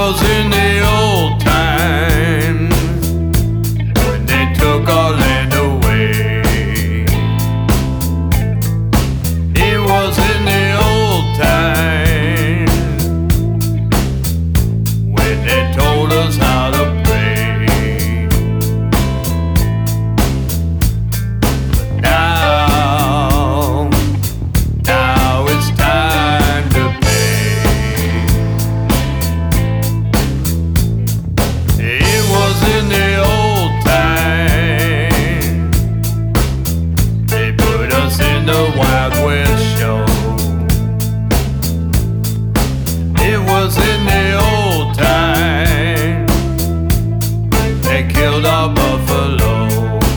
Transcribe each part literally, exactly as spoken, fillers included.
was in the old time when they took our land away. It was in the old time when they told us how to pray. But now, now it's time to pay. It was in the old time they put us in the Wild West show. It was in the old time they killed our buffalo.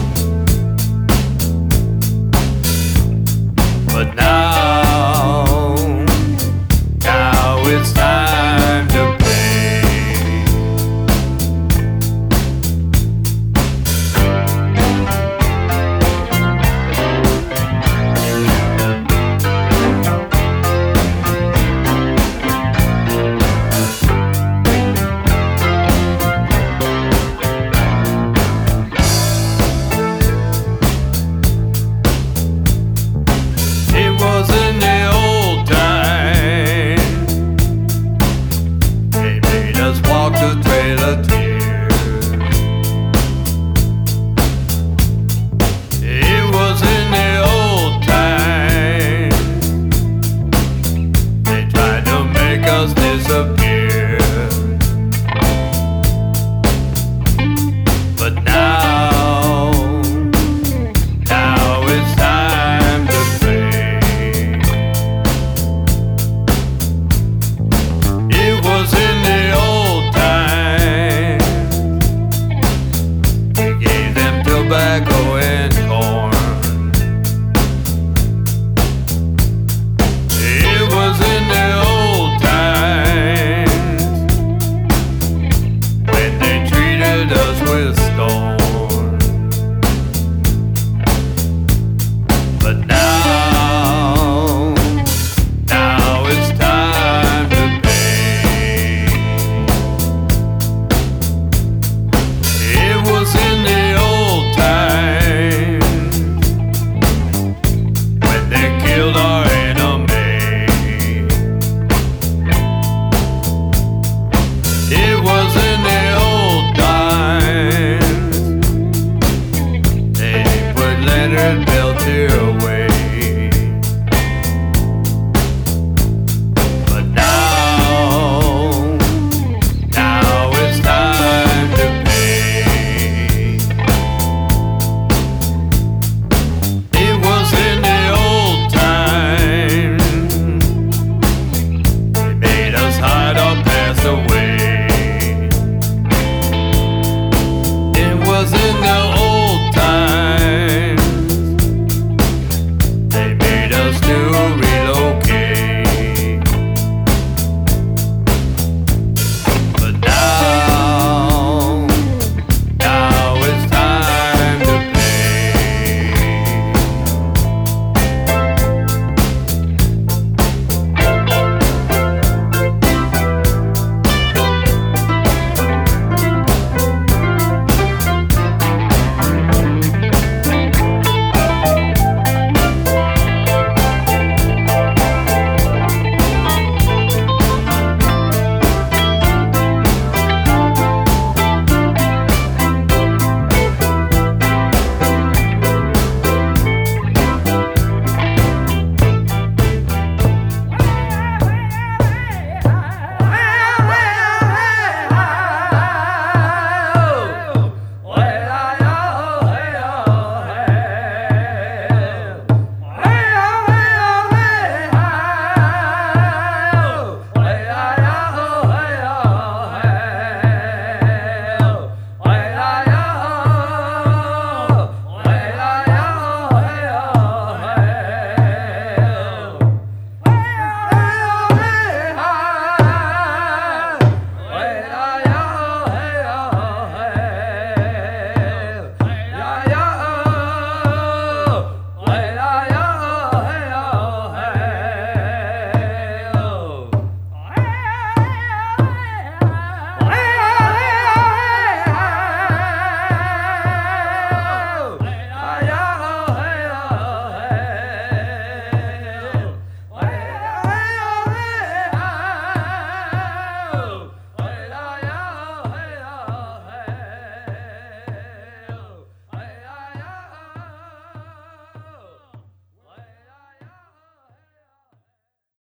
But now, now it's time to pay. It was in the old time they made us walk the trail of tears. It was in the old time they tried to make us disappear.